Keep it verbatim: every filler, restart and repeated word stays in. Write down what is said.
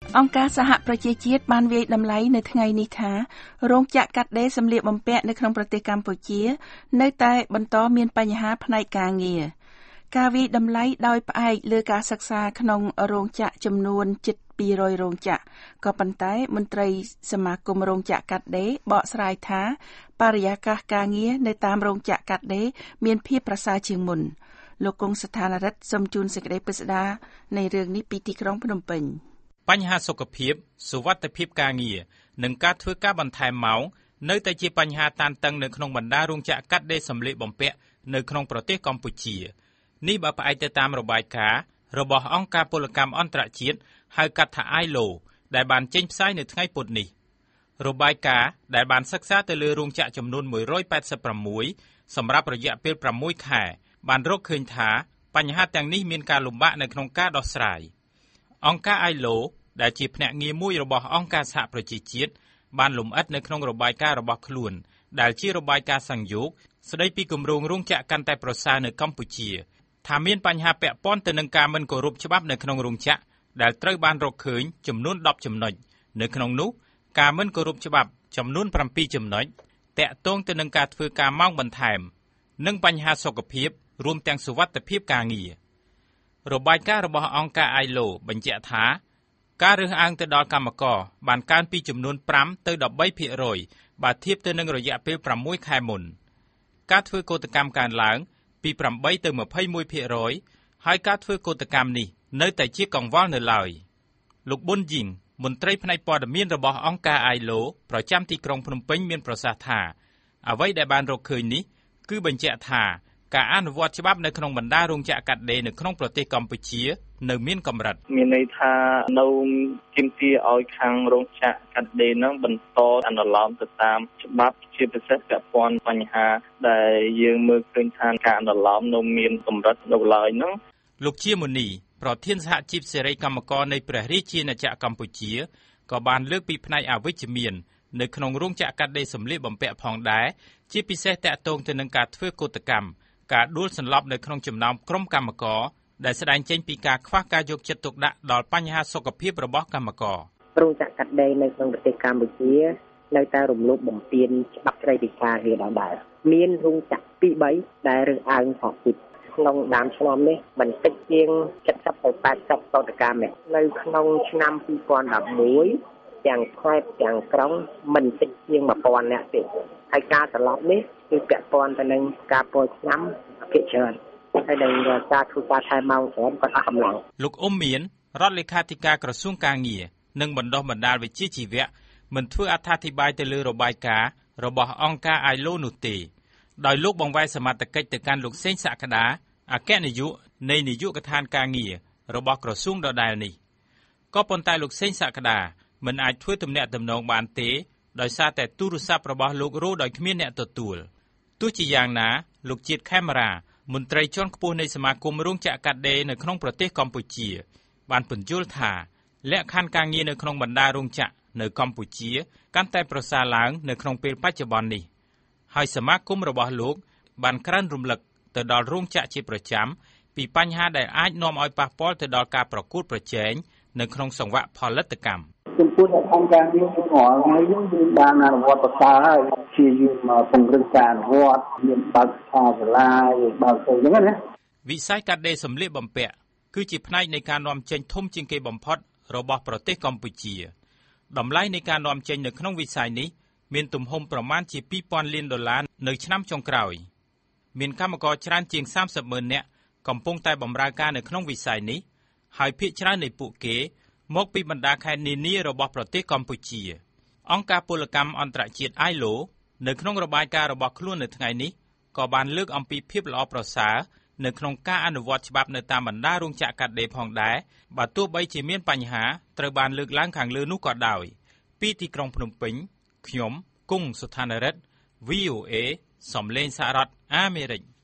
អង្គការសហប្រជាជាតិបានវាយតម្លៃនៅថ្ងៃនេះថារោងចក្រកាត់ដេរសម្លៀកបំពាក់នៅក្នុងប្រទេសកម្ពុជានៅតែបន្តមានបញ្ហាផ្នែកការងារការវាយតម្លៃដោយផ្អែកលើការសិក្សាក្នុងរោងចក្រចំនួនជិតពីររយរោងចក្រក៏ប៉ុន្តែមន្ត្រីសមាគមរោងចក្រកាត់ដេរបកស្រាយថាបរិយាកាសការងារនៅតាមរោងចក្រកាត់ដេរមានភាពប្រសើរជាងមុនលោកកុងស្ថានរិទ្ធសូមជូនសេចក្តីពិស្ដារនៃរឿងនេះពីទីក្រុងភ្នំពេញបញ្ហាសុខភាពសុវត្ថិភាពការងារនិងការធ្វើការបន្ថែមម៉ោងនៅតែជាបញ្ហាតានតឹងនៅក្នុងបណ្ដារោងចក្រកាត់ដេរសម្លៀកបំពាក់នៅក្នុងប្រទេសកម្ពុជានេះបើផ្អែកទៅតាមរបាយការណ៍របស់អង្គការពលកម្មអន្តរជាតិហៅកាត់ថា អាយ แอล โอ ដែលបានចេញផ្សាយនៅថ្ងៃពុធនេះរបាយការណ៍ដែលបានសិក្សាទៅលើរោងចក្រចំនួនមួយរយแปดสิบหกសម្រាប់រយៈពេលប្រាំមួយខែបានរកឃើញថាបញ្ហាទាំងនេះមានការលំបាកនៅក្នុងការដោះស្រាយអង្គការ អាយ แอล โอ ដែលជាភ្នាក់ងារមួយរបស់អង្គការសហប្រជាជាតិបានលំអិតនៅក្នុងរបាយការណ៍របស់ខ្លួនដែលជារបាយការណ៍សង្យោគស្ដីពីគម្រោងរោងចក្រកាន់តែប្រសើរនៅកម្ពុជាថាមានបញ្ហាពាក់ព័ន្ធទៅនឹងការមិនគោរពច្បាប់នៅក្នុងរោងចក្រដែលត្រូវបានរកឃើញចំនួនដប់ចំណុចនៅក្នុងនោះការមិនគោរពច្បាប់ចំនួនប្រាំពីរចំណុចតាក់ទងទៅនឹងការធ្វើការម៉ោងបន្ថែមនិងបញ្ហាសុខភាពរួមទាំងសុវត្ថិភាពការងាររបាយការណ៍របស់អង្គការ អាយ แอล โอ បញ្ជាក់ថាការរើសអើងទៅដល់កម្មករបានកើនពីចំនួនប្រាំទៅដប់បីភាគរយបើធៀបទៅនឹងរយៈពេលប្រាំមួយខែមុនការធ្វើកោតកម្មកើនឡើងពីប្រាំបីទៅម្ភៃមួយភាគរយហើយការធ្វើកោតកម្មនេះនៅតែជាកង្វល់នៅឡើយលោកប៊ុនយីងមន្ត្រីផ្នែកព័ត៌មានរបស់អង្គការ អាយ แอล โอ ប្រចាំទីក្រុងភ្នំពេញមានប្រសាសន៍ថាអ្វីដែលបានរកឃើញនេះគឺបញ្ជាក់ថាការអនុវត្តច្បាប់នៅក្នុងបណ្ដារោងចក្រកាត់ដេរនៅក្នុងប្រទេសកម្ពុជានៅមានកម្រិតមានន័យថានៅទាមទារឲ្យខាងរោងចក្រកាត់ដេរនឹងបន្តអនុលោមទៅតាមច្បាប់ជាពិសេសពាក់ព័ន្ធបញ្ហាដែលយើងមើលឃើញថាការអនុលោមនៅមានកម្រិតនៅឡើយនោះលោកជាមុនីប្រធានសហជីពសេរីកម្មករនៃព្រះរាជាណាចក្រកម្ពុជាក៏បានលើកពីផ្នែកអវិជ្ជមាននៅក្នុងរោងចក្រកាត់ដេរសម្លៀកបំពាក់ផងដែរជាពិសេសតាក់ទងទៅនឹងការធ្វើកោតកម្មការដួលសន្លប់នៅក្នុងចំណោមក្រុមកម្មករដែលស្ដែងចេញពីការខ្វះការយកចិត្តទុកដាក់ដល់បញ្ហាសុខភាពរបស់កម្មកររោងចក្រកាត់ដេរនៅក្នុងប្រទេសកម្ពុជានៅតែរំលោភបំពានច្បាប់ស្តីពីការងារដដែលមានរោងចក្រពីរបីដែលរើសអើងសហជីពក្នុងដើមឆ្នាំនេះបន្តិចជាងសិបទៅแปดสิบកោតកម្មនៅក្នុងឆ្នាំពីរពាន់ដប់មួយទាំងខេត្តទាំងក្រុងមិនតិចជាងmột nghìnនាក់ទេហើយការត្រឡប់នេះគឺពាក់ព័ន្ធទៅនឹងការពោលឆ្នាំភាគច្រើនហើយនឹងការធ្វើការថែម៉ោងច្រើនគាត់អស់កម្លាំងលោកអ៊ុំមានរដ្ឋលេខាធិការក្រសួងការងារនិងបណ្ដុះបណ្ដាលវិជ្ជាជីវៈមិនធ្វើអត្ថាធិប្បាយទៅលើរបាយការណ៍របស់អង្គការ អាយ แอล โอ នោះទេដោយលោកបង្វែរសមត្ថកិច្ចទៅកាន់លោកសេងសក្តាអគ្គនាយកនៃនាយកដ្ឋានការងាររបស់ក្រសួងដដែលនេះក៏ប៉ុន្តែលោកសេងសក្តាមិនអាចធ្វើទំនាក់ទំនងបានទេដោយសារតែទូរស័ព្ទរបស់លោករោដោយគ្មានអ្នកទទួលទោះជាយ៉ាងណាលោកជាតិខេមរាមន្ត្រីជាន់ខ្ពស់នៃសមាគមរោងចក្រកាត់ដេរនៅក្នុងប្រទេសកម្ពុជាបានពន្យល់ថាលក្ខខណ្ឌការងារនៅក្នុងបណ្ដារោងចក្រនៅកម្ពុជាកាន់តែប្រសើរឡើងនៅក្នុងពេលបច្ចុប្បន្ននេះហើយសមាគមរបស់លោកបានក្រើនរំលឹកទៅដល់រោងចក្រជាប្រចាំពីបញ្ហាដែលអាចនាំឲ្យប៉ះពាល់ទៅដល់ការប្រកួតប្រជែងនៅក្នុងសង្វាក់ផលិតកម្មចំពោះអ្នកអង្គការនេះគឺរាល់ថ្ងៃនេះយើងបានអនុវត្តប្រសើរហើយជាយើងមកពង្រឹងការអនុវត្តមានបើកសាលាយើងបើកទៅអញ្ចឹងណាវិស័យកាត់ដេរសម្លៀកបំពាក់គឺជាផ្នែកនៃការនាំចេញធំជាងគេបំផុតរបស់ប្រទេសកម្ពុជាតម្លៃនៃការនាំចេញនៅក្នុងវិស័យនេះមានទំហំប្រមាណជាពីរពាន់លានដុល្លារនៅឆ្នាំចុងក្រោយមានកម្មករច្រើនជាងសាមសិបម៉ឺននាក់កំពុងតែបម្រើការនៅក្នុងវិស័យនេះហើយភាគច្រើននៃពួកគេមកពីបណ្ដាខេត្តនានារបស់ប្រទេសកម្ពុជាអង្គការពលកម្មអន្តរជាតិ អាយ แอล โอ នៅក្នុងរបាយការណ៍របស់ខ្លួននៅថ្ងៃនេះក៏បានលើកអំពីភាពល្អប្រសើរនៅក្នុងការអនុវត្តច្បាប់នៅតាមបណ្ដារោងចក្រកាត់ដេរផងដែរបើទោះបីជាមានបញ្ហាត្រូវបានលើកឡើងខាងលើនោះក៏ដោយពីទីក្រុងភ្នំពេញខ្ញុំគង់សុថានរិទ្ធ វី អូ เอ សំឡេងសហរដ្ឋអាមេរិក